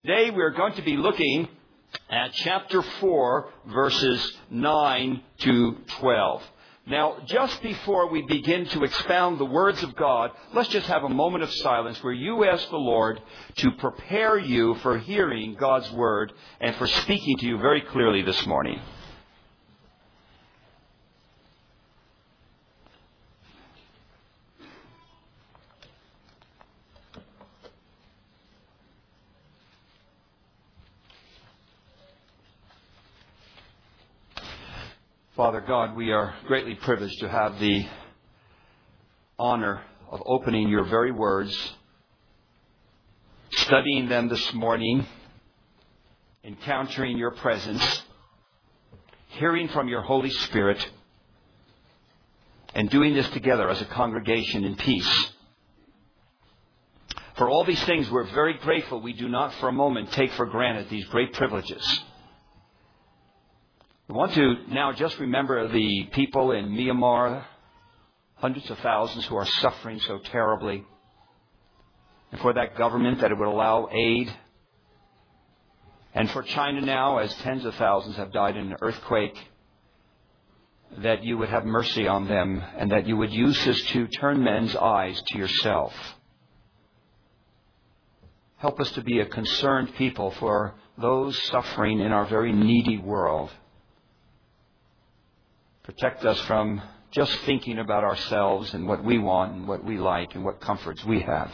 Today we're going to be looking at chapter 4, verses 9 to 12. Now, just before we begin to expound the words of God, let's just have a moment of silence where you ask the Lord to prepare you for hearing God's word and for speaking to you very clearly this morning. Father God, we are greatly privileged to have the honor of opening your very words, studying them this morning, encountering your presence, hearing from your Holy Spirit, and doing this together as a congregation in peace. For all these things, we're very grateful. We do not for a moment take for granted these great privileges. I want to now just remember the people in Myanmar, hundreds of thousands who are suffering so terribly, and for that government that it would allow aid, and for China now, as tens of thousands have died in an earthquake, that you would have mercy on them and that you would use this to turn men's eyes to yourself. Help us to be a concerned people for those suffering in our very needy world. Protect us from just thinking about ourselves and what we want and what we like and what comforts we have.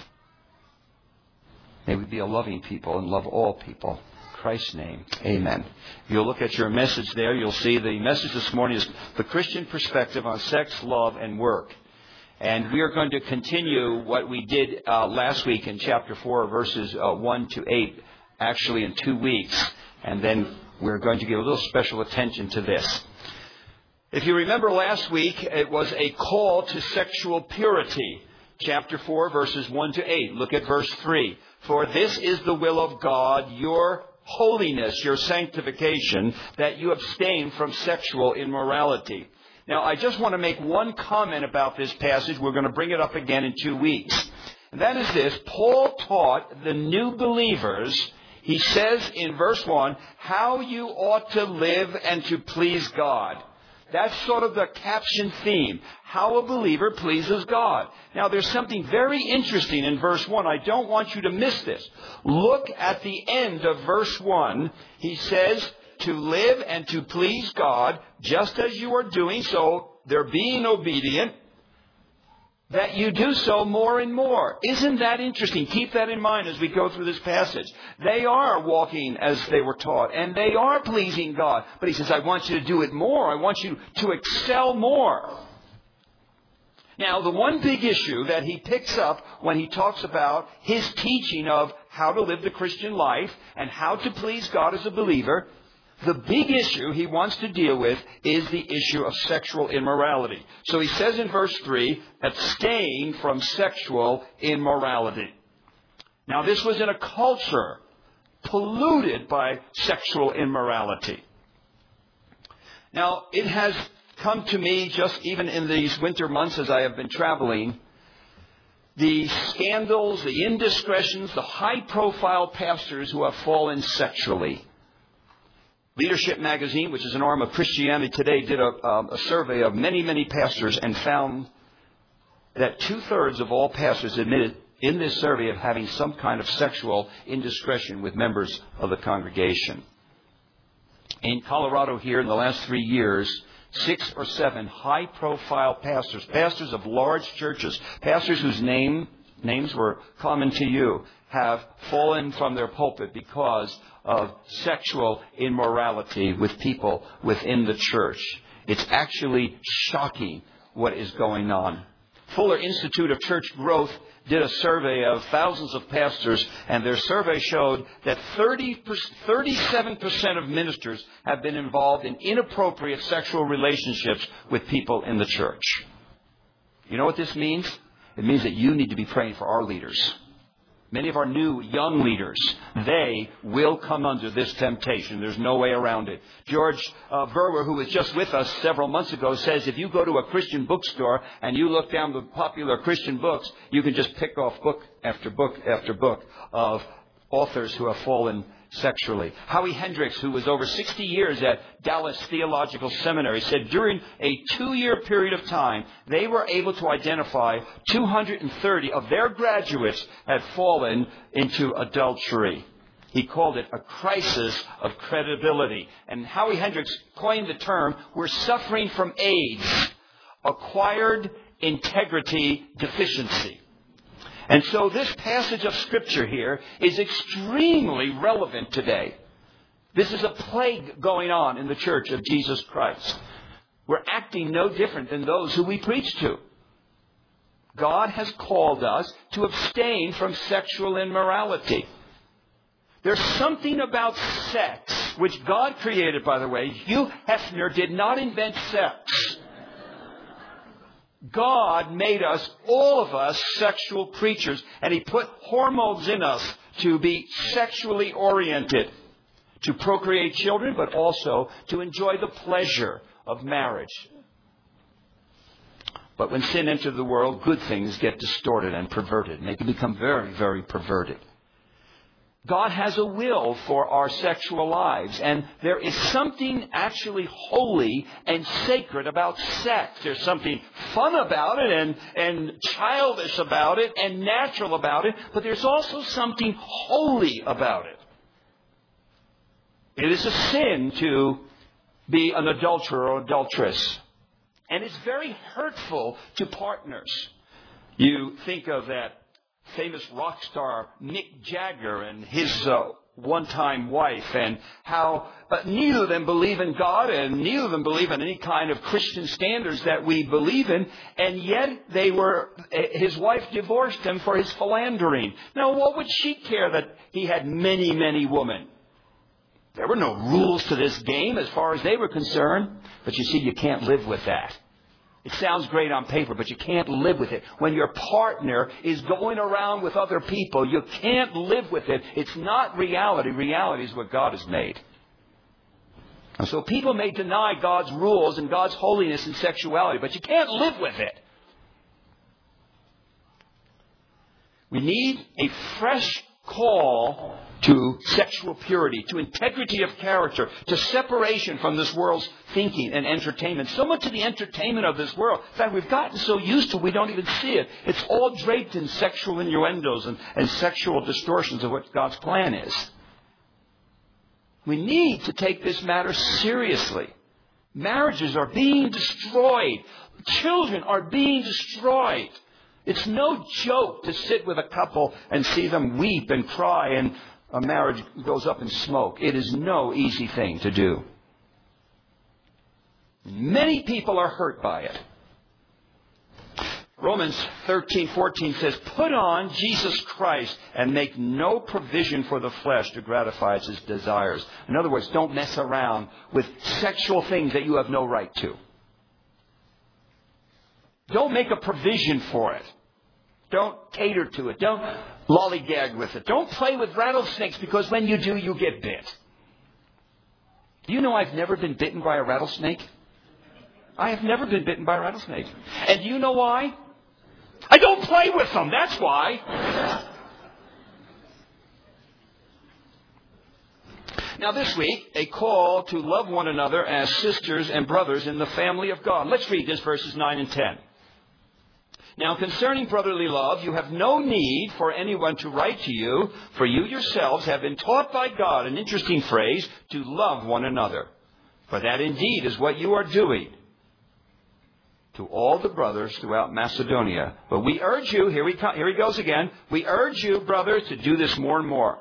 May we be a loving people and love all people. In Christ's name, amen. If you'll look at your message there, you'll see the message this morning is the Christian perspective on sex, love, and work. And we are going to continue what we did last week in chapter 4, verses 1 to 8, actually in 2 weeks. And then we're going to give a little special attention to this. If you remember last week, it was a call to sexual purity. Chapter 4, verses 1 to 8. Look at verse 3. For this is the will of God, your holiness, your sanctification, that you abstain from sexual immorality. Now, I just want to make one comment about this passage. We're going to bring it up again in 2 weeks. And that is this. Paul taught the new believers, he says in verse 1, how you ought to live and to please God. That's sort of the caption theme, how a believer pleases God. Now, there's something very interesting in verse 1. I don't want you to miss this. Look at the end of verse 1. He says, to live and to please God, just as you are doing so, they're being obedient, that you do so more and more. Isn't that interesting? Keep that in mind as we go through this passage. They are walking as they were taught, and they are pleasing God. But he says, I want you to do it more. I want you to excel more. Now, the one big issue that he picks up when he talks about his teaching of how to live the Christian life and how to please God as a believer, the big issue he wants to deal with is the issue of sexual immorality. So he says in verse 3, abstain from sexual immorality. Now, this was in a culture polluted by sexual immorality. Now, it has come to me just even in these winter months as I have been traveling, the scandals, the indiscretions, the high-profile pastors who have fallen sexually. Leadership Magazine, which is an arm of Christianity Today, did a survey of many, many pastors and found that 2/3 of all pastors admitted in this survey of having some kind of sexual indiscretion with members of the congregation. In Colorado here in the last 3 years, 6 or 7 high-profile pastors of large churches, pastors whose names were common to you, have fallen from their pulpit because of sexual immorality with people within the church. It's actually shocking what is going on. Fuller Institute of Church Growth did a survey of thousands of pastors, and their survey showed that 37% of ministers have been involved in inappropriate sexual relationships with people in the church. You know what this means? It means that you need to be praying for our leaders. Many of our new young leaders, they will come under this temptation. There's no way around it. George Verwer, who was just with us several months ago, says if you go to a Christian bookstore and you look down the popular Christian books, you can just pick off book after book after book of authors who have fallen sexually. Howie Hendricks, who was over 60 years at Dallas Theological Seminary, said during a 2-year period of time, they were able to identify 230 of their graduates had fallen into adultery. He called it a crisis of credibility. And Howie Hendricks coined the term, we're suffering from AIDS, acquired integrity deficiency. And so this passage of Scripture here is extremely relevant today. This is a plague going on in the Church of Jesus Christ. We're acting no different than those who we preach to. God has called us to abstain from sexual immorality. There's something about sex, which God created, by the way. Hugh Hefner did not invent sex. God made us, all of us, sexual creatures, and He put hormones in us to be sexually oriented, to procreate children, but also to enjoy the pleasure of marriage. But when sin enters the world, good things get distorted and perverted, and they can become very, very perverted. God has a will for our sexual lives, and there is something actually holy and sacred about sex. There's something fun about it and childish about it and natural about it, but there's also something holy about it. It is a sin to be an adulterer or adulteress, and it's very hurtful to partners. You think of that famous rock star Mick Jagger and his one-time wife, and how neither of them believe in God and neither of them believe in any kind of Christian standards that we believe in, and yet his wife divorced him for his philandering. Now, what would she care that he had many, many women? There were no rules to this game as far as they were concerned, but you see, you can't live with that. It sounds great on paper, but you can't live with it. When your partner is going around with other people, you can't live with it. It's not reality. Reality is what God has made. And so people may deny God's rules and God's holiness and sexuality, but you can't live with it. We need a fresh call to sexual purity, to integrity of character, to separation from this world's thinking and entertainment. So much of the entertainment of this world, in fact, we've gotten so used to it, we don't even see it. It's all draped in sexual innuendos and sexual distortions of what God's plan is. We need to take this matter seriously. Marriages are being destroyed. Children are being destroyed. It's no joke to sit with a couple and see them weep and cry and a marriage goes up in smoke. It is no easy thing to do. Many people are hurt by it. Romans 13:14 says, "Put on Jesus Christ and make no provision for the flesh to gratify its desires." In other words, don't mess around with sexual things that you have no right to. Don't make a provision for it. Don't cater to it. Don't lollygag with it. Don't play with rattlesnakes, because when you do, you get bit. Do you know I've never been bitten by a rattlesnake? I have never been bitten by a rattlesnake. And do you know why? I don't play with them. That's why. Now this week, a call to love one another as sisters and brothers in the family of God. Let's read this, verses 9 and 10. "Now concerning brotherly love, you have no need for anyone to write to you, for you yourselves have been taught by God," an interesting phrase, "to love one another. For that indeed is what you are doing to all the brothers throughout Macedonia. But we urge you," here he goes again, "we urge you, brothers, to do this more and more."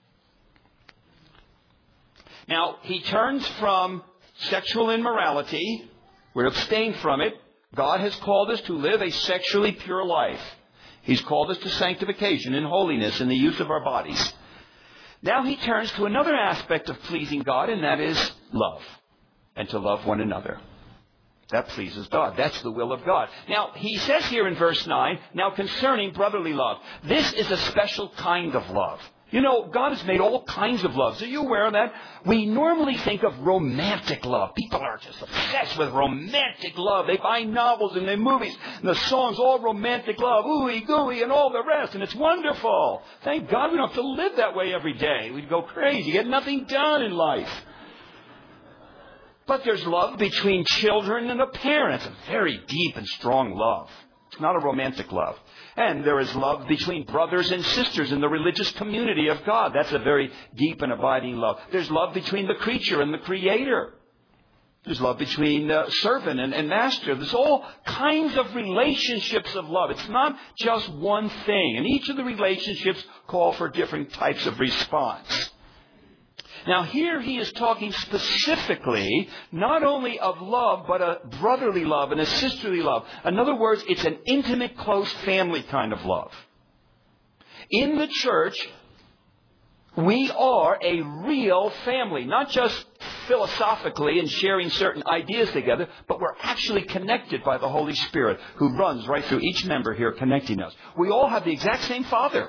Now, he turns from sexual immorality. We're abstained from it. God has called us to live a sexually pure life. He's called us to sanctification and holiness in the use of our bodies. Now he turns to another aspect of pleasing God, and that is love, and to love one another. That pleases God. That's the will of God. Now, he says here in verse 9, "Now concerning brotherly love." This is a special kind of love. You know, God has made all kinds of loves. Are you aware of that? We normally think of romantic love. People are just obsessed with romantic love. They buy novels and their movies and the songs, all romantic love, ooey gooey and all the rest. And it's wonderful. Thank God we don't have to live that way every day. We'd go crazy, get nothing done in life. But there's love between children and a parent. It's a very deep and strong love. It's not a romantic love. And there is love between brothers and sisters in the religious community of God. That's a very deep and abiding love. There's love between the creature and the Creator. There's love between servant and master. There's all kinds of relationships of love. It's not just one thing. And each of the relationships call for different types of response. Now here he is talking specifically not only of love, but a brotherly love and a sisterly love. In other words, it's an intimate, close family kind of love. In the church, we are a real family, not just philosophically and sharing certain ideas together, but we're actually connected by the Holy Spirit who runs right through each member here connecting us. We all have the exact same Father.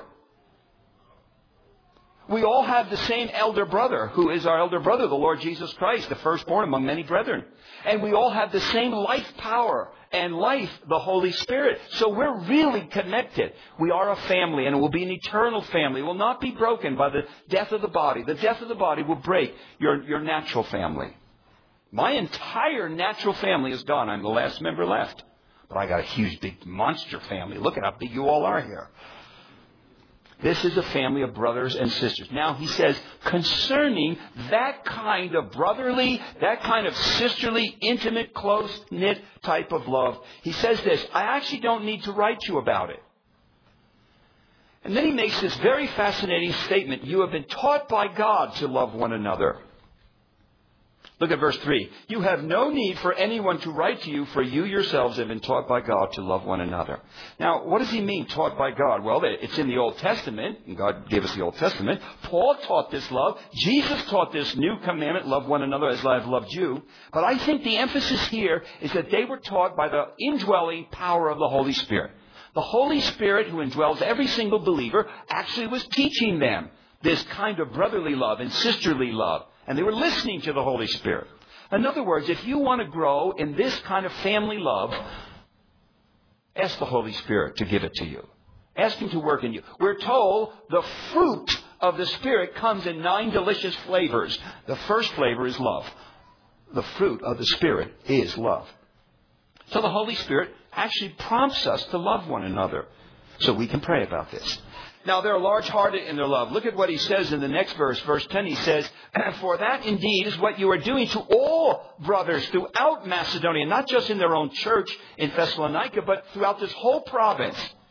We all have the same elder brother, who is our elder brother, the Lord Jesus Christ, the firstborn among many brethren. And we all have the same life power and life, the Holy Spirit. So we're really connected. We are a family, and it will be an eternal family. It will not be broken by the death of the body. The death of the body will break your natural family. My entire natural family is gone. I'm the last member left. But I got a huge, big monster family. Look at how big you all are here. This is a family of brothers and sisters. Now he says, concerning that kind of brotherly, that kind of sisterly, intimate, close-knit type of love, he says this, I actually don't need to write you about it. And then he makes this very fascinating statement. You have been taught by God to love one another. Look at verse 3. You have no need for anyone to write to you, for you yourselves have been taught by God to love one another. Now, what does he mean, taught by God? Well, it's in the Old Testament, and God gave us the Old Testament. Paul taught this love. Jesus taught this new commandment, love one another as I have loved you. But I think the emphasis here is that they were taught by the indwelling power of the Holy Spirit. The Holy Spirit, who indwells every single believer, actually was teaching them this kind of brotherly love and sisterly love. And they were listening to the Holy Spirit. In other words, if you want to grow in this kind of family love, ask the Holy Spirit to give it to you. Ask Him to work in you. We're told the fruit of the Spirit comes in 9 delicious flavors. The first flavor is love. The fruit of the Spirit is love. So the Holy Spirit actually prompts us to love one another. So we can pray about this. Now, they're large-hearted in their love. Look at what he says in the next verse. Verse 10, he says, for that indeed is what you are doing to all brothers throughout Macedonia, not just in their own church in Thessalonica, but throughout this whole province.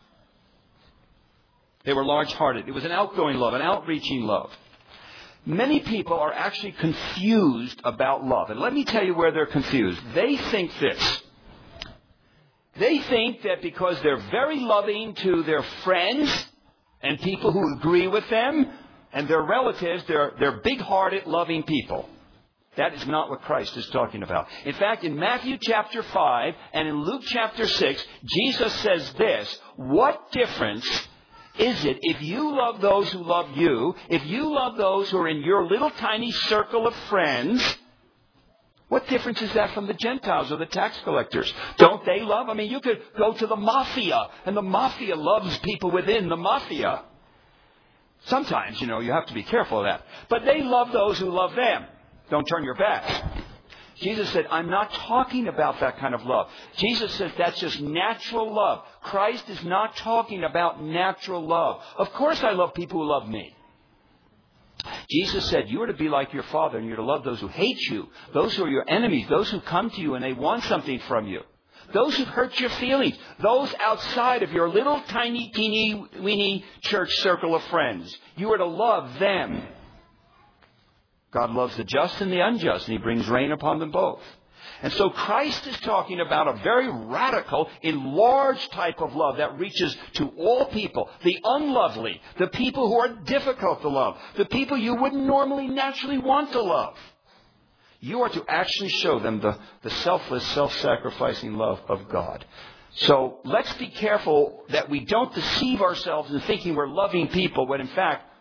They were large-hearted. It was an outgoing love, an outreaching love. Many people are actually confused about love. And let me tell you where they're confused. They think this. They think that because they're very loving to their friends and people who agree with them, and their relatives, they're big-hearted, loving people. That is not what Christ is talking about. In fact, in Matthew chapter 5 and in Luke chapter 6, Jesus says this, what difference is it if you love those who love you, if you love those who are in your little tiny circle of friends, what difference is that from the Gentiles or the tax collectors? Don't they love? I mean, you could go to the mafia, and the mafia loves people within the mafia. Sometimes, you have to be careful of that. But they love those who love them. Don't turn your back. Jesus said, I'm not talking about that kind of love. Jesus says that's just natural love. Christ is not talking about natural love. Of course I love people who love me. Jesus said, you are to be like your Father, and you're to love those who hate you, those who are your enemies, those who come to you and they want something from you, those who hurt your feelings, those outside of your little tiny, teeny, weeny church circle of friends. You are to love them. God loves the just and the unjust, and He brings rain upon them both. And so Christ is talking about a very radical, enlarged type of love that reaches to all people. The unlovely, the people who are difficult to love, the people you wouldn't normally naturally want to love. You are to actually show them the selfless, self-sacrificing love of God. So let's be careful that we don't deceive ourselves in thinking we're loving people when in fact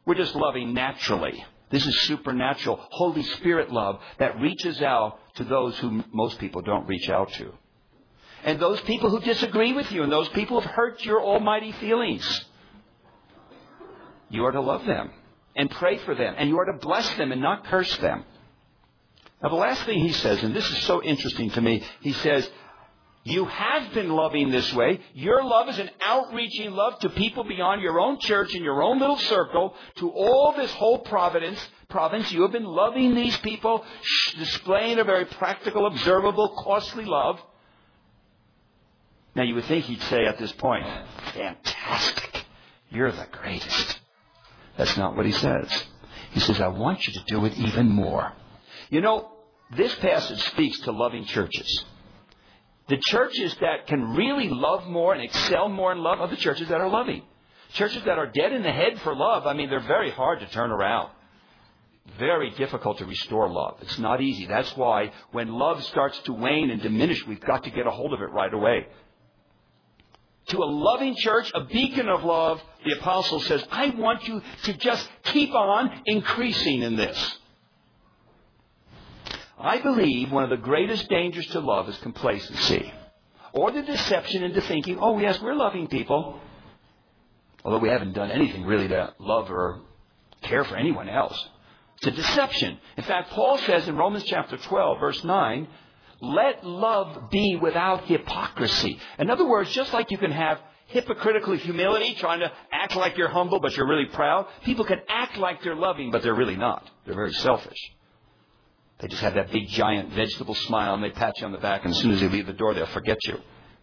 We're just loving naturally. This is supernatural, Holy Spirit love that reaches out to those who most people don't reach out to. And those people who disagree with you and those people who have hurt your almighty feelings. You are to love them and pray for them. And you are to bless them and not curse them. Now the last thing he says, and this is so interesting to me, he says, you have been loving this way. Your love is an outreaching love to people beyond your own church and your own little circle, to all this whole province. You have been loving these people, displaying a very practical, observable, costly love. Now you would think he'd say at this point, fantastic, you're the greatest. That's not what he says. He says, I want you to do it even more. You know, this passage speaks to loving churches. The churches that can really love more and excel more in love are the churches that are loving. Churches that are dead in the head for love, I mean, they're very hard to turn around. Very difficult to restore love. It's not easy. That's why when love starts to wane and diminish, we've got to get a hold of it right away. To a loving church, a beacon of love, the apostle says, I want you to just keep on increasing in this. I believe one of the greatest dangers to love is complacency. Or the deception into thinking, oh yes, we're loving people. Although we haven't done anything really to love or care for anyone else. It's a deception. In fact, Paul says in Romans chapter 12, verse 9, let love be without hypocrisy. In other words, just like you can have hypocritical humility, trying to act like you're humble but you're really proud, people can act like they're loving but they're really not. They're very selfish. They just have that big, giant vegetable smile and they pat you on the back, and as soon as they leave the door, they'll forget you.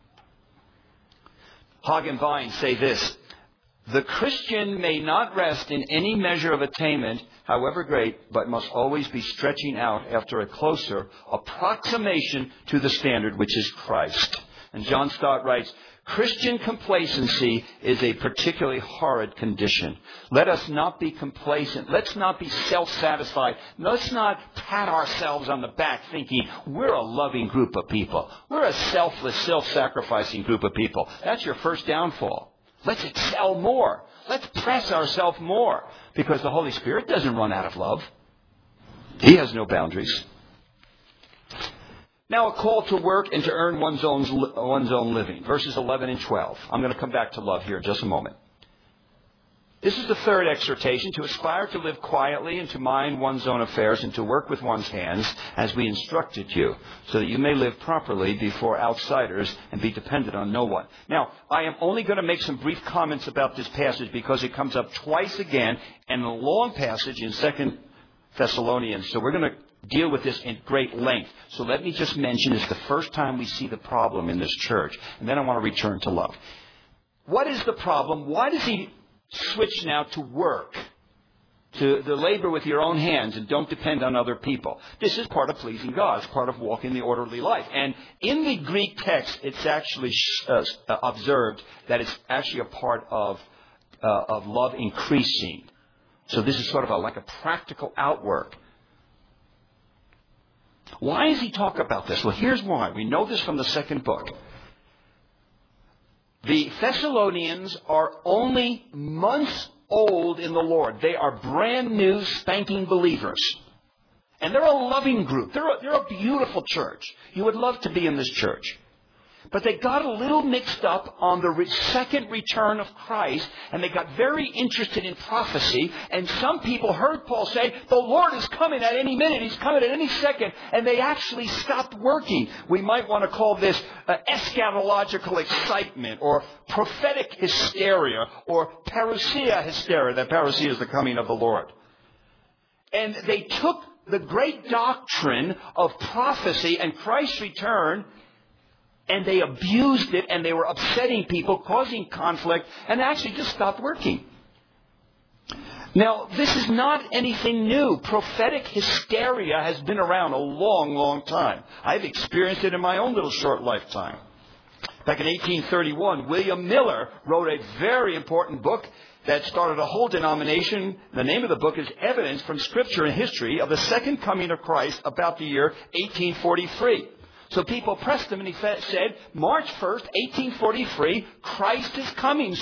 Hogg and Vine say this, the Christian may not rest in any measure of attainment, however great, but must always be stretching out after a closer approximation to the standard, which is Christ. And John Stott writes, Christian complacency is a particularly horrid condition. Let us not be complacent. Let's not be self-satisfied. Let's not pat ourselves on the back thinking we're a loving group of people. We're a selfless, self-sacrificing group of people. That's your first downfall. Let's excel more. Let's press ourselves more. Because the Holy Spirit doesn't run out of love. He has no boundaries. Now a call to work and to earn one's own living. Verses 11 and 12. I'm going to come back to love here in just a moment. This is the third exhortation, to aspire to live quietly and to mind one's own affairs and to work with one's hands as we instructed you, so that you may live properly before outsiders and be dependent on no one. Now, I am only going to make some brief comments about this passage because it comes up twice again in a long passage in 2 Thessalonians. So we're going to deal with this in great length. So let me just mention it's the first time we see the problem in this church. And then I want to return to love. What is the problem? Why does he switch now to work? To the labor with your own hands and don't depend on other people. This is part of pleasing God. It's part of walking the orderly life. And in the Greek text, it's actually observed that it's actually a part of love increasing. So this is sort of like a practical outwork. Why does he talk about this? Well, here's why. We know this from the second book. The Thessalonians are only months old in the Lord. They are brand new, spanking believers. And they're a loving group. They're a beautiful church. You would love to be in this church. But they got a little mixed up on the second return of Christ, and they got very interested in prophecy. And some people heard Paul say, the Lord is coming at any minute. He's coming at any second. And they actually stopped working. We might want to call this eschatological excitement, or prophetic hysteria, or parousia hysteria. That parousia is the coming of the Lord. And they took the great doctrine of prophecy and Christ's return, and they abused it, and they were upsetting people, causing conflict, and actually just stopped working. Now, this is not anything new. Prophetic hysteria has been around a long, long time. I've experienced it in my own little short lifetime. Back in 1831, William Miller wrote a very important book that started a whole denomination. The name of the book is Evidence from Scripture and History of the Second Coming of Christ about the year 1843. So people pressed him, and he said, March 1st, 1843, Christ is coming. So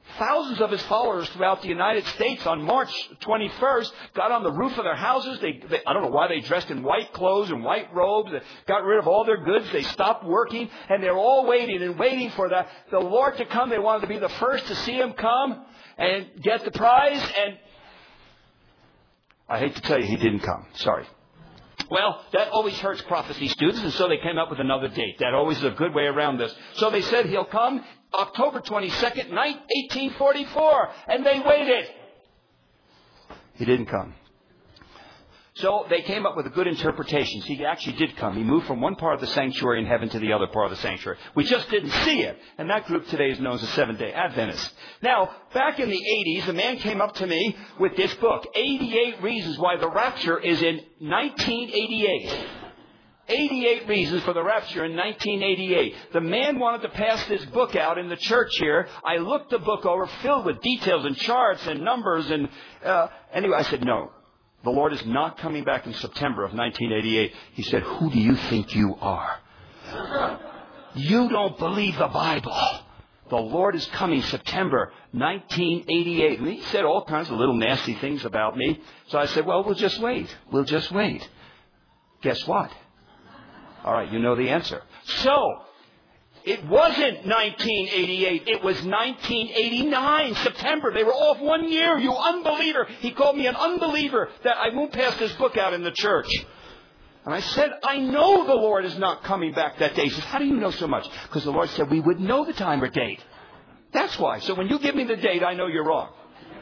thousands of his followers throughout the United States on March 21st got on the roof of their houses. I don't know why they dressed in white clothes and white robes. They got rid of all their goods. They stopped working. And they're all waiting for the Lord to come. They wanted to be the first to see him come and get the prize. And I hate to tell you, he didn't come. Sorry. Well, that always hurts prophecy students, and so they came up with another date. That always is a good way around this. So they said he'll come October 22nd, 1844, and they waited. He didn't come. So they came up with a good interpretation. He actually did come. He moved from one part of the sanctuary in heaven to the other part of the sanctuary. We just didn't see it. And that group today is known as the Seventh-day Adventists. Now, back in the 80s, a man came up to me with this book, 88 Reasons Why the Rapture is in 1988. 88 reasons for the rapture in 1988. The man wanted to pass this book out in the church here. I looked the book over, filled with details and charts and numbers. And anyway, I said, no. The Lord is not coming back in September of 1988. He said, who do you think you are? You don't believe the Bible. The Lord is coming September 1988. And he said all kinds of little nasty things about me. So I said, well, we'll just wait. We'll just wait. Guess what? All right, you know the answer. So, it wasn't 1988. It was 1989, September. They were off 1 year, you unbeliever. He called me an unbeliever that I won't pass this book out in the church. And I said, I know the Lord is not coming back that day. He says, how do you know so much? Because the Lord said we would know the time or date. That's why. So when you give me the date, I know you're wrong.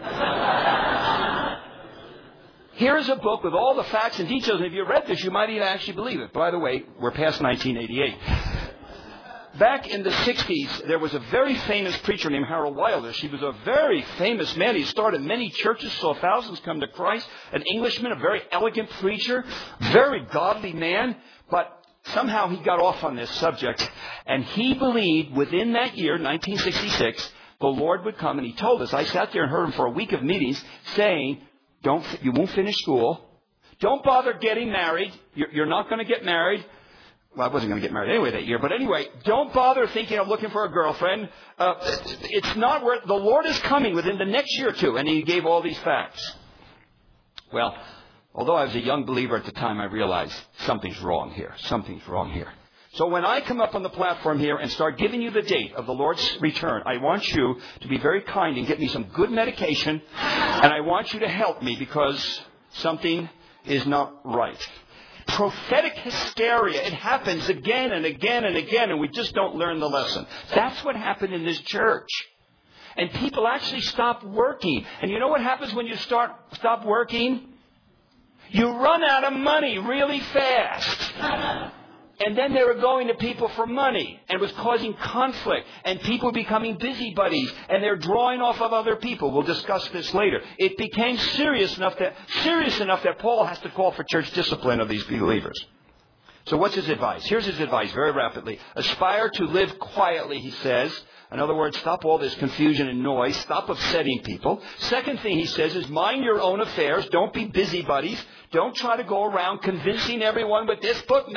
Here's a book with all the facts and details. And if you read this, you might even actually believe it. By the way, we're past 1988. Back in the 60s, there was a very famous preacher named Harold Wilder. He was a very famous man. He started many churches, saw thousands come to Christ. An Englishman, a very elegant preacher, very godly man. But somehow he got off on this subject. And he believed within that year, 1966, the Lord would come. And he told us, I sat there and heard him for a week of meetings saying, you won't finish school. Don't bother getting married. You're not going to get married. Well, I wasn't going to get married anyway that year. But anyway, don't bother thinking of looking for a girlfriend. It's not where the Lord is coming within the next year or two. And he gave all these facts. Well, although I was a young believer at the time, I realized something's wrong here. Something's wrong here. So when I come up on the platform here and start giving you the date of the Lord's return, I want you to be very kind and get me some good medication. And I want you to help me because something is not right. Prophetic hysteria. It happens again and again and again, and we just don't learn the lesson. That's what happened in this church. And people actually stop working. And you know what happens when you stop working? You run out of money really fast. And then they were going to people for money, and it was causing conflict, and people becoming busybodies, and they're drawing off of other people. We'll discuss this later. It became serious enough that Paul has to call for church discipline of these believers. So what's his advice? Here's his advice very rapidly. Aspire to live quietly, he says. In other words, stop all this confusion and noise. Stop upsetting people. Second thing he says is mind your own affairs. Don't be busybodies. Don't try to go around convincing everyone with this book,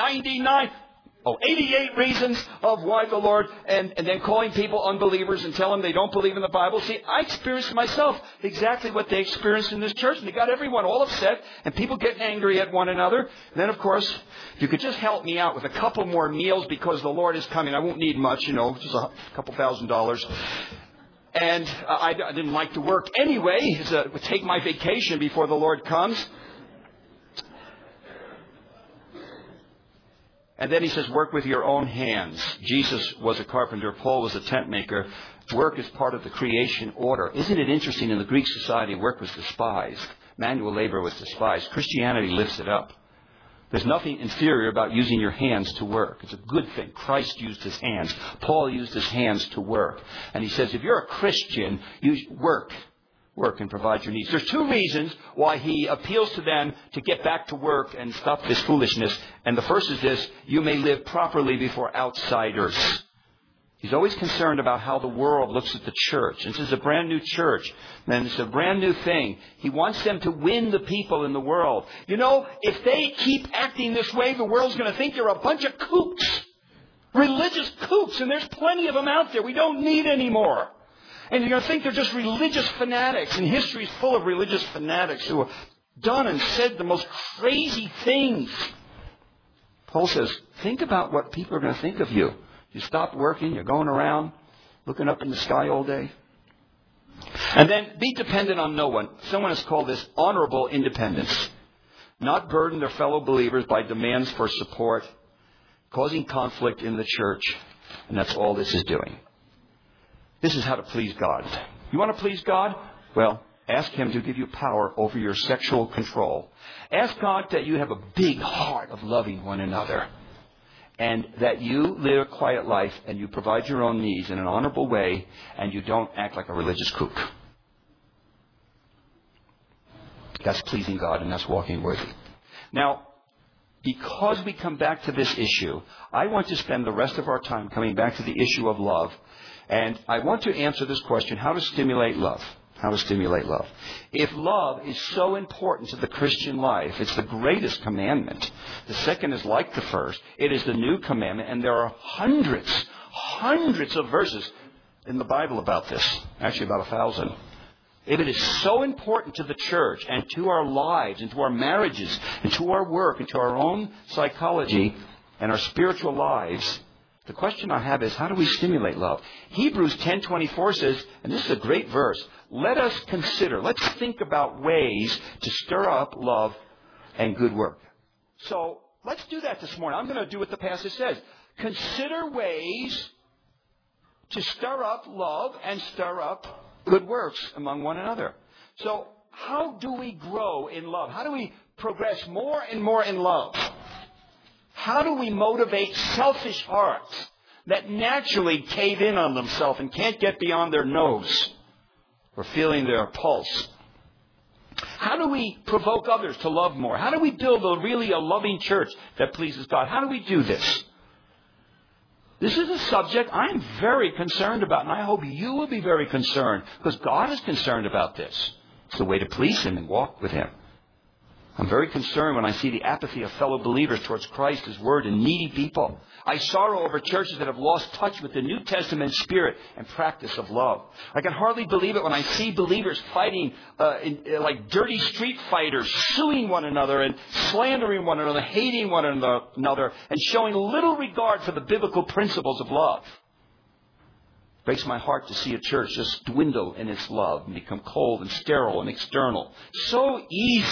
88 reasons of why the Lord, and then calling people unbelievers and telling them they don't believe in the Bible. See, I experienced myself exactly what they experienced in this church. And they got everyone all upset and people getting angry at one another. And then, of course, if you could just help me out with a couple more meals because the Lord is coming. I won't need much, just a couple $1,000s. And I didn't like to work anyway. Take my vacation before the Lord comes. And then he says, work with your own hands. Jesus was a carpenter. Paul was a tent maker. Work is part of the creation order. Isn't it interesting? In the Greek society, work was despised. Manual labor was despised. Christianity lifts it up. There's nothing inferior about using your hands to work. It's a good thing. Christ used his hands. Paul used his hands to work. And he says, if you're a Christian, you work and provide your needs. There's two reasons why he appeals to them to get back to work and stop this foolishness. And the first is this: you may live properly before outsiders. He's always concerned about how the world looks at the church. This is a brand new church. Man, it's a brand new thing. He wants them to win the people in the world. If they keep acting this way, the world's going to think you're a bunch of kooks. Religious kooks. And there's plenty of them out there. We don't need any more. And you're going to think they're just religious fanatics. And history is full of religious fanatics who have done and said the most crazy things. Paul says, think about what people are going to think of you. You stop working, you're going around, looking up in the sky all day. And then be dependent on no one. Someone has called this honorable independence. Not burden their fellow believers by demands for support, causing conflict in the church. And that's all this is doing. This is how to please God. You want to please God? Well, ask Him to give you power over your sexual control. Ask God that you have a big heart of loving one another. And that you live a quiet life and you provide your own needs in an honorable way and you don't act like a religious kook. That's pleasing God and that's walking worthy. Now, because we come back to this issue, I want to spend the rest of our time coming back to the issue of love. And I want to answer this question, how to stimulate love. How to stimulate love. If love is so important to the Christian life, it's the greatest commandment. The second is like the first. It is the new commandment, and there are hundreds of verses in the Bible about this. Actually, about 1,000. If it is so important to the church and to our lives and to our marriages and to our work and to our own psychology and our spiritual lives, the question I have is, how do we stimulate love? Hebrews 10:24 says, and this is a great verse, let's think about ways to stir up love and good work. So let's do that this morning. I'm going to do what the passage says. Consider ways to stir up love and stir up good works among one another. So how do we grow in love? How do we progress more and more in love? How do we motivate selfish hearts that naturally cave in on themselves and can't get beyond their nose or feeling their pulse? How do we provoke others to love more? How do we build a loving church that pleases God? How do we do this? This is a subject I'm very concerned about, and I hope you will be very concerned, because God is concerned about this. It's the way to please Him and walk with Him. I'm very concerned when I see the apathy of fellow believers towards Christ, His Word, and needy people. I sorrow over churches that have lost touch with the New Testament spirit and practice of love. I can hardly believe it when I see believers fighting like dirty street fighters, suing one another and slandering one another, hating one another, and showing little regard for the biblical principles of love. It breaks my heart to see a church just dwindle in its love and become cold and sterile and external. So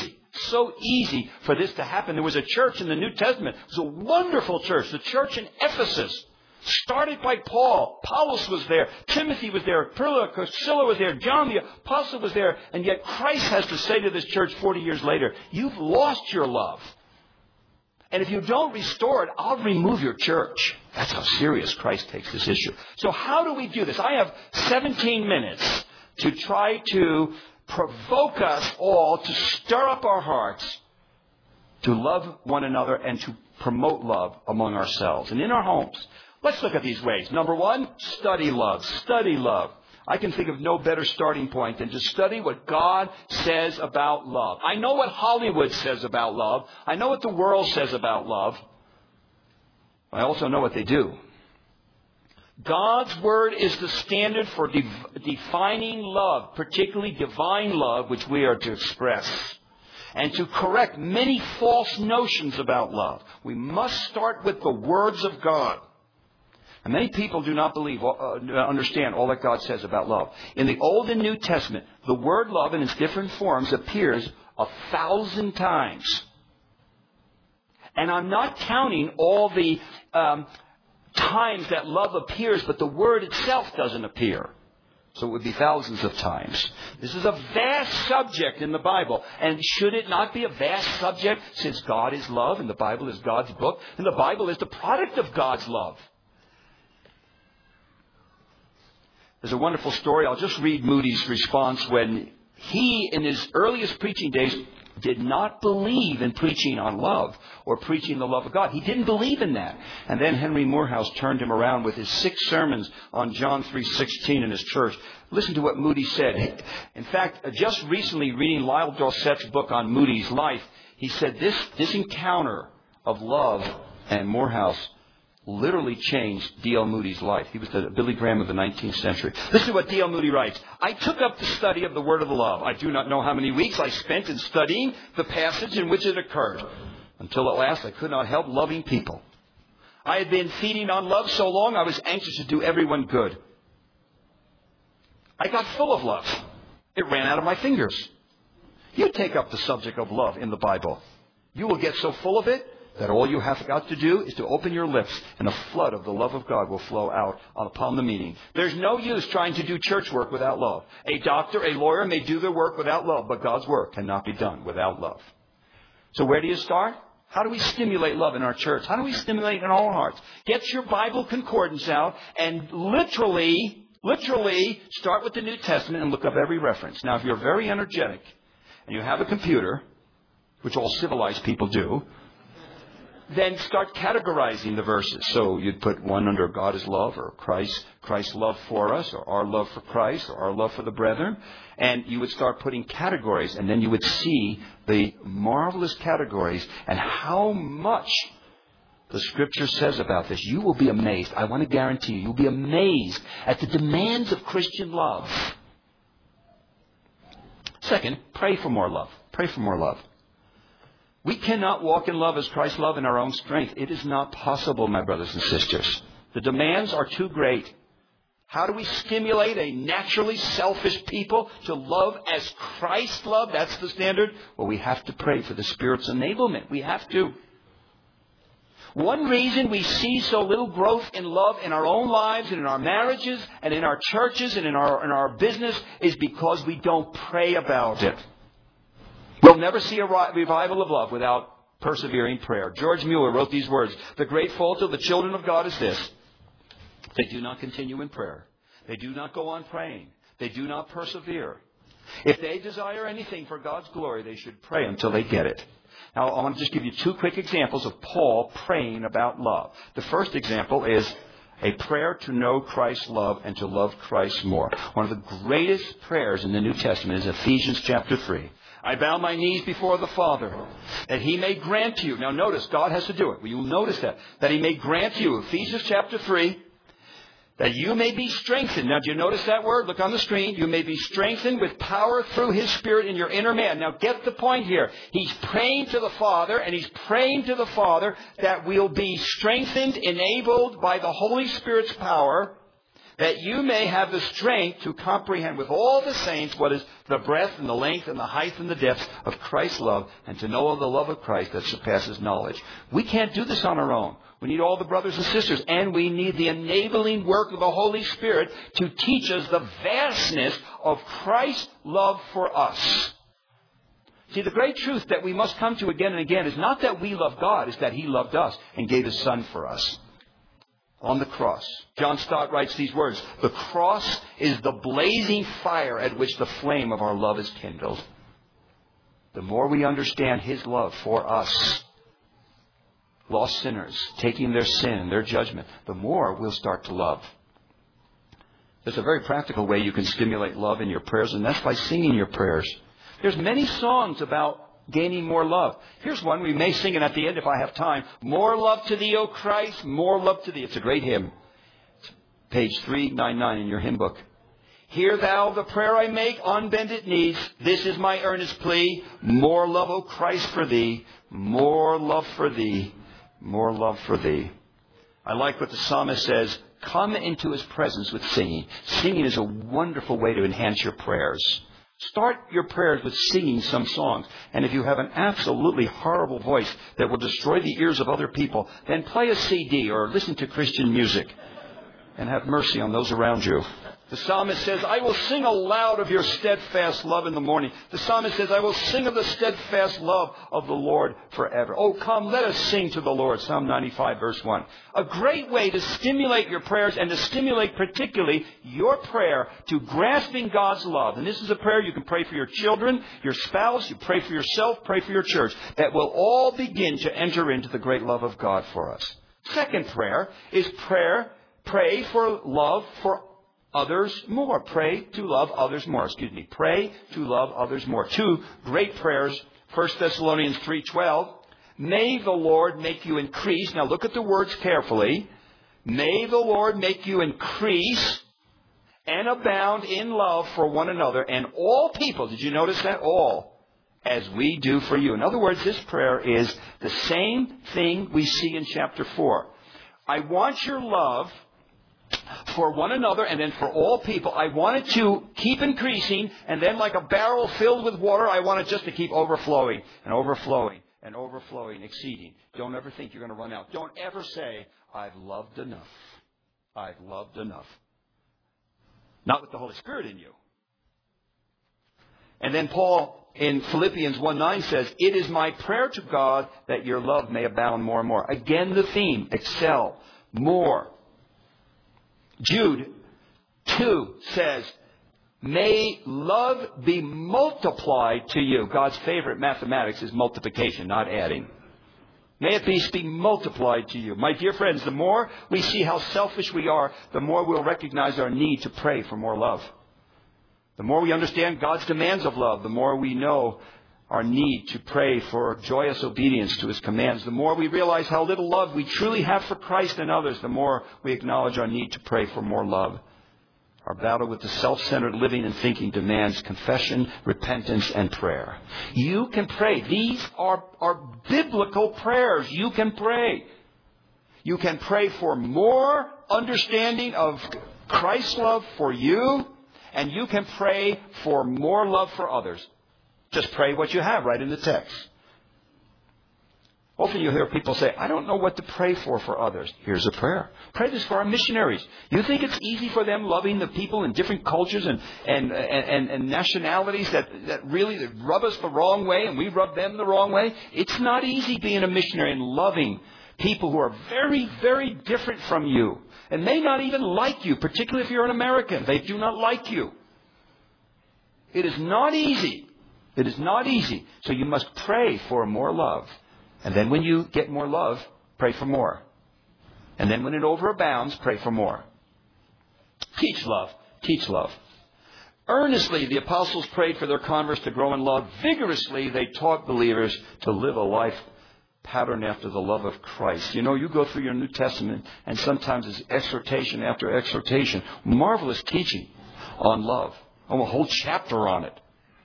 easy for this to happen. There was a church in the New Testament. It was a wonderful church. The church in Ephesus, started by Paul. Apollos was there. Timothy was there. Priscilla was there. John the Apostle was there. And yet Christ has to say to this church 40 years later, you've lost your love. And if you don't restore it, I'll remove your church. That's how serious Christ takes this issue. So how do we do this? I have 17 minutes to try to provoke us all to stir up our hearts to love one another and to promote love among ourselves and in our homes. Let's look at these ways. Number one, study love. Study love. I can think of no better starting point than to study what God says about love. I know what Hollywood says about love. I know what the world says about love. I also know what they do. God's Word is the standard for defining love, particularly divine love, which we are to express, and to correct many false notions about love. We must start with the words of God. And many people do not understand all that God says about love. In the Old and New Testament, the word love in its different forms appears 1,000 times. And I'm not counting all the times that love appears, but the word itself doesn't appear. So it would be thousands of times. This is a vast subject in the Bible. And should it not be a vast subject, since God is love and the Bible is God's book, and the Bible is the product of God's love? There's a wonderful story. I'll just read Moody's response when he, in his earliest preaching days, did not believe in preaching on love or preaching the love of God. He didn't believe in that. And then Henry Moorhouse turned him around with his 6 sermons on John 3:16 in his church. Listen to what Moody said. In fact, just recently reading Lyle Dorsett's book on Moody's life, he said this encounter of love and Moorhouse literally changed D.L. Moody's life. He was the Billy Graham of the 19th century. Listen to what D.L. Moody writes. I took up the study of the word of love. I do not know how many weeks I spent in studying the passage in which it occurred, until at last I could not help loving people. I had been feeding on love so long I was anxious to do everyone good. I got full of love. It ran out of my fingers. You take up the subject of love in the Bible. You will get so full of it that all you have got to do is to open your lips, and a flood of the love of God will flow out upon the meeting. There's no use trying to do church work without love. A doctor, a lawyer may do their work without love, but God's work cannot be done without love. So where do you start? How do we stimulate love in our church? How do we stimulate in our hearts? Get your Bible concordance out and literally start with the New Testament and look up every reference. Now, if you're very energetic and you have a computer, which all civilized people do, then start categorizing the verses. So you'd put one under God is love, or Christ's love for us, or our love for Christ, or our love for the brethren. And you would start putting categories, and then you would see the marvelous categories and how much the Scripture says about this. You will be amazed. I want to guarantee you, you'll be amazed at the demands of Christian love. Second, pray for more love. Pray for more love. We cannot walk in love as Christ loved in our own strength. It is not possible, my brothers and sisters. The demands are too great. How do we stimulate a naturally selfish people to love as Christ loved? That's the standard. Well, we have to pray for the Spirit's enablement. We have to. One reason we see so little growth in love in our own lives and in our marriages and in our churches and in our business is because we don't pray about it. We'll never see a revival of love without persevering prayer. George Mueller wrote these words. The great fault of the children of God is this. They do not continue in prayer. They do not go on praying. They do not persevere. If they desire anything for God's glory, they should pray until they get it. Now, I want to just give you two quick examples of Paul praying about love. The first example is a prayer to know Christ's love and to love Christ more. One of the greatest prayers in the New Testament is Ephesians chapter 3. I bow my knees before the Father, that He may grant you. Now notice, God has to do it. You'll notice that He may grant you, Ephesians chapter 3, that you may be strengthened. Now, do you notice that word? Look on the screen. You may be strengthened with power through His Spirit in your inner man. Now, get the point here. He's praying to the Father, and He's praying to the Father that we'll be strengthened, enabled by the Holy Spirit's power, that you may have the strength to comprehend with all the saints what is the breadth and the length and the height and the depth of Christ's love, and to know the love of Christ that surpasses knowledge. We can't do this on our own. We need all the brothers and sisters, and we need the enabling work of the Holy Spirit to teach us the vastness of Christ's love for us. See, the great truth that we must come to again and again is not that we love God, it's that He loved us and gave His Son for us. On the cross. John Stott writes these words. The cross is the blazing fire at which the flame of our love is kindled. The more we understand His love for us, lost sinners, taking their sin, their judgment, the more we'll start to love. There's a very practical way you can stimulate love in your prayers, and that's by singing your prayers. There's many songs about gaining more love. Here's one. We may sing it at the end if I have time. More love to Thee, O Christ, more love to Thee. It's a great hymn. It's page 399 in your hymn book. Hear Thou the prayer I make on bended knees. This is my earnest plea. More love, O Christ, for Thee. More love for Thee. More love for Thee. I like what the psalmist says. Come into His presence with singing. Singing is a wonderful way to enhance your prayers. Start your prayers with singing some songs. And if you have an absolutely horrible voice that will destroy the ears of other people, then play a CD or listen to Christian music and have mercy on those around you. The psalmist says, I will sing aloud of your steadfast love in the morning. The psalmist says, I will sing of the steadfast love of the Lord forever. Oh, come, let us sing to the Lord. Psalm 95, verse 1. A great way to stimulate your prayers and to stimulate particularly your prayer to grasping God's love. And this is a prayer you can pray for your children, your spouse, you pray for yourself, pray for your church. That will all begin to enter into the great love of God for us. Second prayer is pray for love for others more. Pray to love others more. Pray to love others more. Two great prayers. 1 Thessalonians 3:12. May the Lord make you increase. Now look at the words carefully. May the Lord make you increase and abound in love for one another and all people. Did you notice that? All. As we do for you. In other words, this prayer is the same thing we see in chapter 4. I want your love for one another and then for all people. I want it to keep increasing, and then like a barrel filled with water, I want it just to keep overflowing and overflowing and overflowing, exceeding. Don't ever think you're going to run out. Don't ever say, I've loved enough. I've loved enough. Not with the Holy Spirit in you. And then Paul in Philippians 1:9 says, it is my prayer to God that your love may abound more and more. Again, the theme, excel, more. Jude 2 says, may love be multiplied to you. God's favorite mathematics is multiplication, not adding. May it be multiplied to you. My dear friends, the more we see how selfish we are, the more we'll recognize our need to pray for more love. The more we understand God's demands of love, the more we know our need to pray for joyous obedience to His commands. The more we realize how little love we truly have for Christ and others, the more we acknowledge our need to pray for more love. Our battle with the self-centered living and thinking demands confession, repentance, and prayer. You can pray. These are biblical prayers. You can pray. You can pray for more understanding of Christ's love for you, and you can pray for more love for others. Just pray what you have right in the text. Often you hear people say, I don't know what to pray for others. Here's a prayer. Pray this for our missionaries. You think it's easy for them loving the people in different cultures and nationalities that really rub us the wrong way and we rub them the wrong way? It's not easy being a missionary and loving people who are very, very different from you and may not even like you, particularly if you're an American. They do not like you. It is not easy. It is not easy. So you must pray for more love. And then when you get more love, pray for more. And then when it overabounds, pray for more. Teach love. Teach love. Earnestly, the apostles prayed for their converts to grow in love. Vigorously, they taught believers to live a life patterned after the love of Christ. You know, you go through your New Testament, and sometimes it's exhortation after exhortation. Marvelous teaching on love. Oh, a whole chapter on it.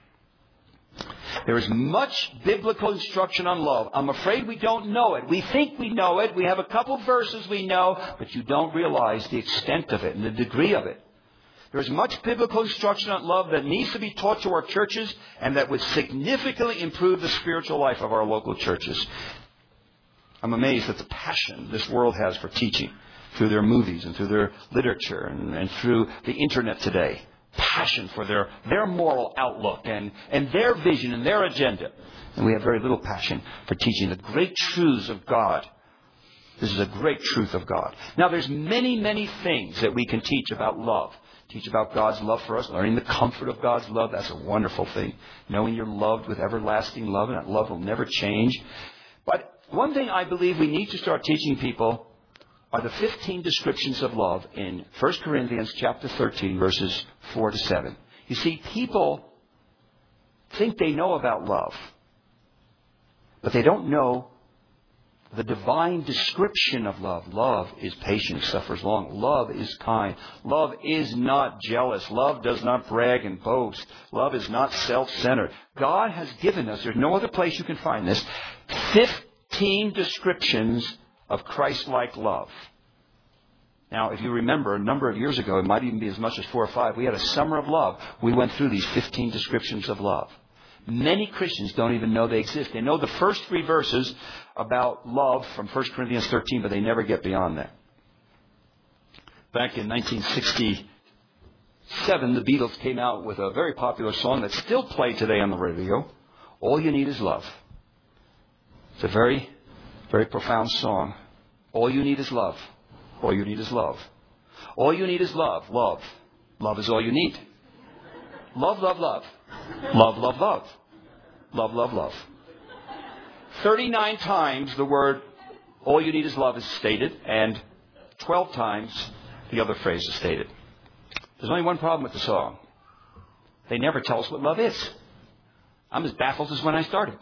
There is much biblical instruction on love. I'm afraid we don't know it. We think we know it. We have a couple verses we know, but you don't realize the extent of it and the degree of it. There is much biblical instruction on love that needs to be taught to our churches and that would significantly improve the spiritual life of our local churches. I'm amazed at the passion this world has for teaching through their movies and through their literature and through the internet today. Passion for their moral outlook and their vision and their agenda. And we have very little passion for teaching the great truths of God. This is a great truth of God. Now, there's many, many things that we can teach about love. Teach about God's love for us, learning the comfort of God's love. That's a wonderful thing. Knowing you're loved with everlasting love, and that love will never change. But one thing I believe we need to start teaching people are the 15 descriptions of love in 1 Corinthians chapter 13, verses 4 to 7. You see, people think they know about love, but they don't know the divine description of love. Love is patient, suffers long. Love is kind. Love is not jealous. Love does not brag and boast. Love is not self-centered. God has given us, there's no other place you can find this, 15 descriptions of Christ-like love. Now, if you remember, a number of years ago, it might even be as much as 4 or 5, we had a summer of love. We went through these 15 descriptions of love. Many Christians don't even know they exist. They know the first 3 verses about love from 1 Corinthians 13, but they never get beyond that. Back in 1967, the Beatles came out with a very popular song that's still played today on the radio, All You Need Is Love. It's a very, very profound song. All you need is love. All you need is love. All you need is love. Love. Love is all you need. Love, love, love. Love, love, love. Love, love, love. 39 times the word all you need is love is stated, and 12 times the other phrase is stated. There's only one problem with the song. They never tell us what love is. I'm as baffled as when I started.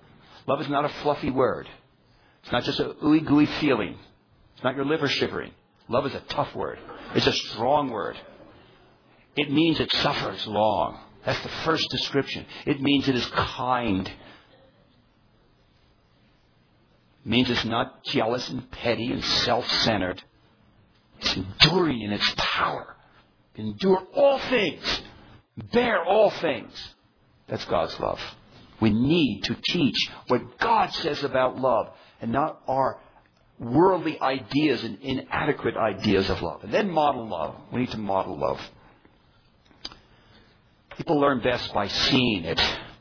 Love is not a fluffy word. It's not just a ooey gooey feeling. It's not your liver shivering. Love is a tough word. It's a strong word. It means it suffers long. That's the first description. It means it is kind. It means it's not jealous and petty and self-centered. It's enduring in its power. Endure all things. Bear all things. That's God's love. We need to teach what God says about love and not our worldly ideas and inadequate ideas of love. And then model love. We need to model love. People learn best by seeing it.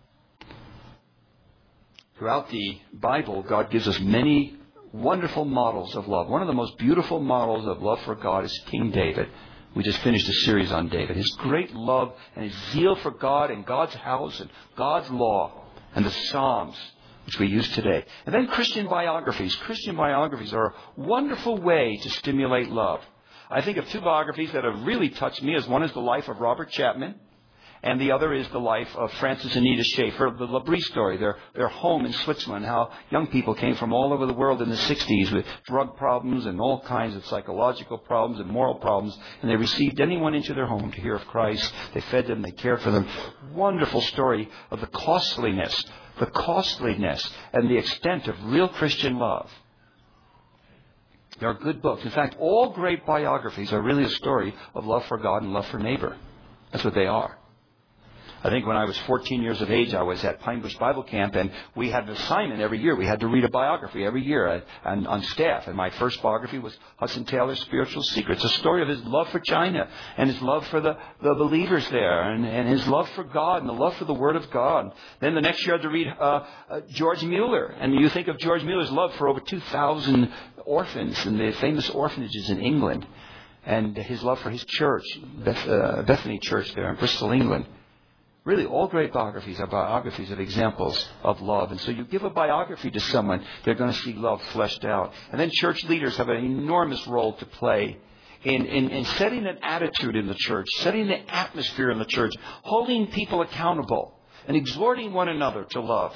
Throughout the Bible, God gives us many wonderful models of love. One of the most beautiful models of love for God is King David. We just finished a series on David. His great love and his zeal for God and God's house and God's law and the Psalms, which we use today. And then Christian biographies. Christian biographies are a wonderful way to stimulate love. I think of two biographies that have really touched me. One is the life of Robert Chapman, and the other is the life of Francis and Anita Schaeffer, the L'Abri story, their home in Switzerland, how young people came from all over the world in the 60s with drug problems and all kinds of psychological problems and moral problems, and they received anyone into their home to hear of Christ. They fed them, they cared for them. Wonderful story of the costliness and the extent of real Christian love. They are good books. In fact, all great biographies are really a story of love for God and love for neighbor. That's what they are. I think when I was 14 years of age, I was at Pine Bush Bible Camp, and we had an assignment every year. We had to read a biography every year on staff. And my first biography was Hudson Taylor's Spiritual Secrets, a story of his love for China and his love for the believers there and his love for God and the love for the Word of God. Then the next year I had to read George Mueller. And you think of George Mueller's love for over 2,000 orphans and the famous orphanages in England, and his love for his church, Bethany Church there in Bristol, England. Really, all great biographies are biographies of examples of love. And so you give a biography to someone, they're going to see love fleshed out. And then church leaders have an enormous role to play in setting an attitude in the church, setting the atmosphere in the church, holding people accountable, and exhorting one another to love.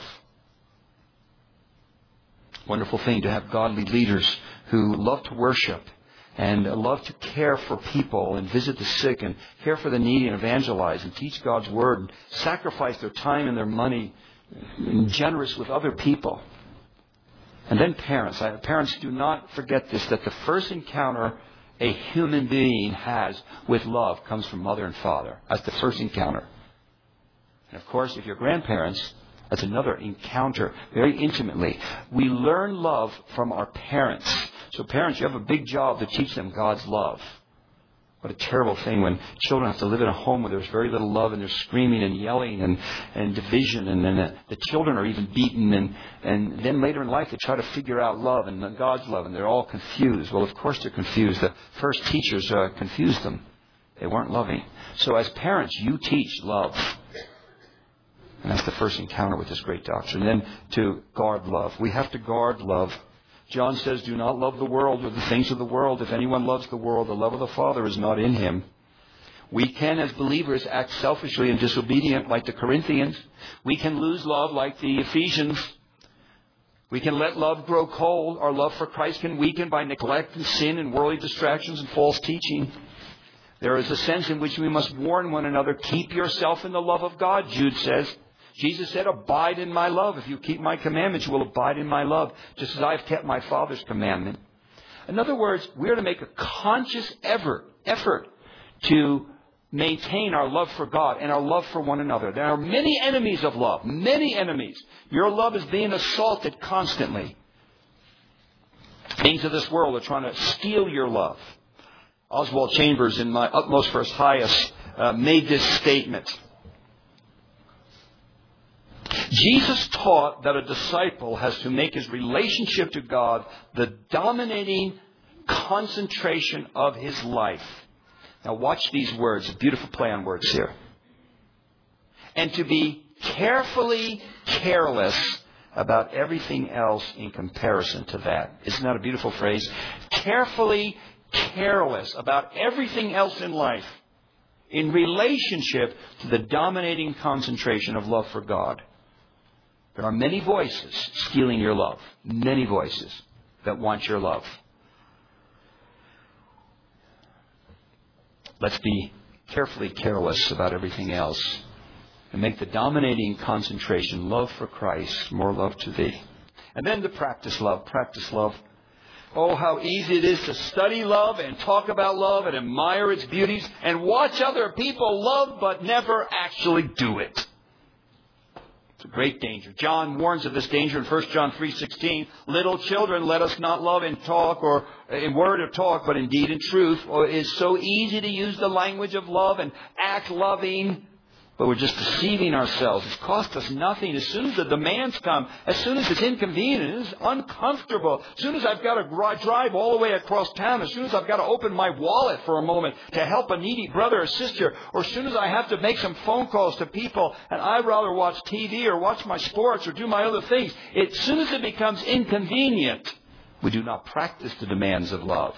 Wonderful thing to have godly leaders who love to worship and love to care for people and visit the sick and care for the needy and evangelize and teach God's Word and sacrifice their time and their money and generous with other people. And then parents. Parents, do not forget this, that the first encounter a human being has with love comes from mother and father. That's the first encounter. And of course, if you're grandparents, that's another encounter very intimately. We learn love from our parents. So parents, you have a big job to teach them God's love. What a terrible thing when children have to live in a home where there's very little love and they're screaming and yelling and division, and then the children are even beaten, and then later in life they try to figure out love and God's love, and they're all confused. Well, of course they're confused. The first teachers confused them. They weren't loving. So as parents, you teach love. And that's the first encounter with this great doctrine. Then to guard love. We have to guard love. John says, do not love the world or the things of the world. If anyone loves the world, the love of the Father is not in him. We can, as believers, act selfishly and disobedient like the Corinthians. We can lose love like the Ephesians. We can let love grow cold. Our love for Christ can weaken by neglect and sin and worldly distractions and false teaching. There is a sense in which we must warn one another. Keep yourself in the love of God, Jude says. Jesus said, abide in my love. If you keep my commandments, you will abide in my love, just as I have kept my Father's commandment. In other words, we are to make a conscious effort to maintain our love for God and our love for one another. There are many enemies of love, many enemies. Your love is being assaulted constantly. Things of this world are trying to steal your love. Oswald Chambers, in My Utmost for His Highest, made this statement. Jesus taught that a disciple has to make his relationship to God the dominating concentration of his life. Now watch these words, a beautiful play on words here. And to be carefully careless about everything else in comparison to that. Isn't that a beautiful phrase? Carefully careless about everything else in life in relationship to the dominating concentration of love for God. There are many voices stealing your love. Many voices that want your love. Let's be carefully careless about everything else and make the dominating concentration love for Christ, more love to thee. And then to practice love. Practice love. Oh, how easy it is to study love and talk about love and admire its beauties and watch other people love but never actually do it. It's a great danger. John warns of this danger in 1 John 3:16. Little children, let us not love in talk or in word or talk, but in deed and truth. Oh, it is so easy to use the language of love and act loving, but we're just deceiving ourselves. It's cost us nothing. As soon as the demands come, as soon as it's inconvenient, it's uncomfortable, as soon as I've got to drive all the way across town, as soon as I've got to open my wallet for a moment to help a needy brother or sister, or as soon as I have to make some phone calls to people and I'd rather watch TV or watch my sports or do my other things, as soon as it becomes inconvenient, we do not practice the demands of love.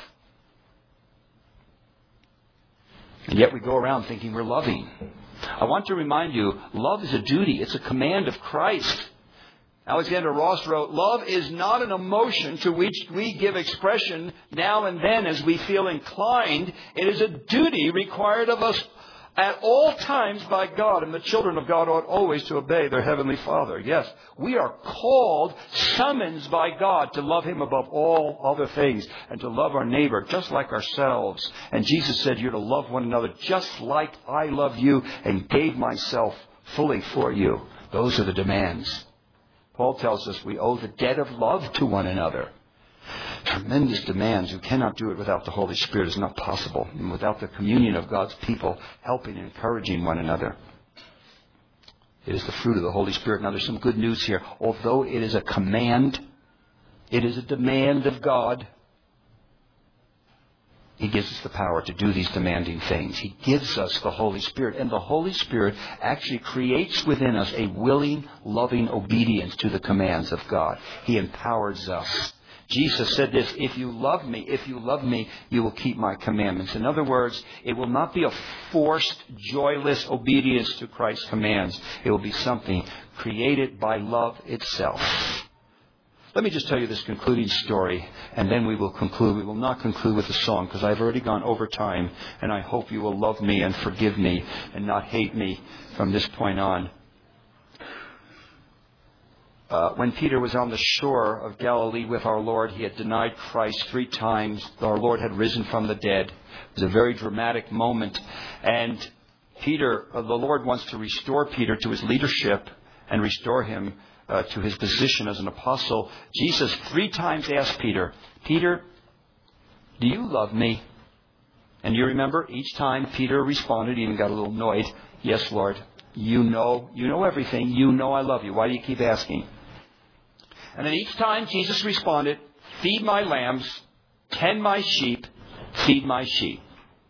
And yet we go around thinking we're loving. I want to remind you, love is a duty. It's a command of Christ. Alexander Ross wrote, love is not an emotion to which we give expression now and then as we feel inclined. It is a duty required of us at all times by God, and the children of God ought always to obey their Heavenly Father. Yes, we are called, summoned by God to love Him above all other things and to love our neighbor just like ourselves. And Jesus said you're to love one another just like I love you and gave myself fully for you. Those are the demands. Paul tells us we owe the debt of love to one another. Tremendous demands. You cannot do it without the Holy Spirit. It's not possible. And without the communion of God's people helping and encouraging one another. It is the fruit of the Holy Spirit. Now there's some good news here. Although it is a command, it is a demand of God. He gives us the power to do these demanding things. He gives us the Holy Spirit. And the Holy Spirit actually creates within us a willing, loving obedience to the commands of God. He empowers us. Jesus said this, if you love me, you will keep my commandments. In other words, it will not be a forced, joyless obedience to Christ's commands. It will be something created by love itself. Let me just tell you this concluding story, and then we will conclude. We will not conclude with a song, because I've already gone over time, and I hope you will love me and forgive me and not hate me from this point on. When Peter was on the shore of Galilee with our Lord, he had denied Christ 3 times. Our Lord had risen from the dead. It was a very dramatic moment. And Peter, the Lord wants to restore Peter to his leadership and restore him to his position as an apostle. Jesus 3 times asked Peter, Peter, do you love me? And you remember, each time Peter responded, he even got a little annoyed. Yes, Lord. You know everything. You know I love you. Why do you keep asking? And then each time Jesus responded, feed my lambs, tend my sheep, feed my sheep.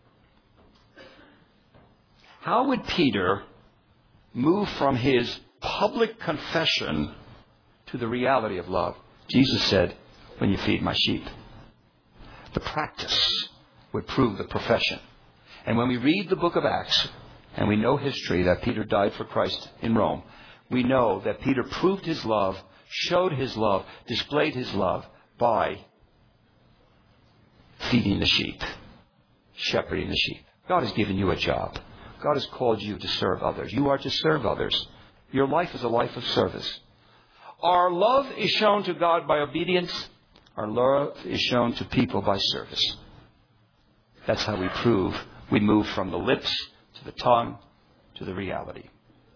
How would Peter move from his public confession to the reality of love? Jesus said, when you feed my sheep. The practice would prove the profession. And when we read the book of Acts, and we know history that Peter died for Christ in Rome, we know that Peter proved his love, showed his love, displayed his love by feeding the sheep, shepherding the sheep. God has given you a job. God has called you to serve others. You are to serve others. Your life is a life of service. Our love is shown to God by obedience. Our love is shown to people by service. That's how we prove we move from the lips to the tongue to the reality.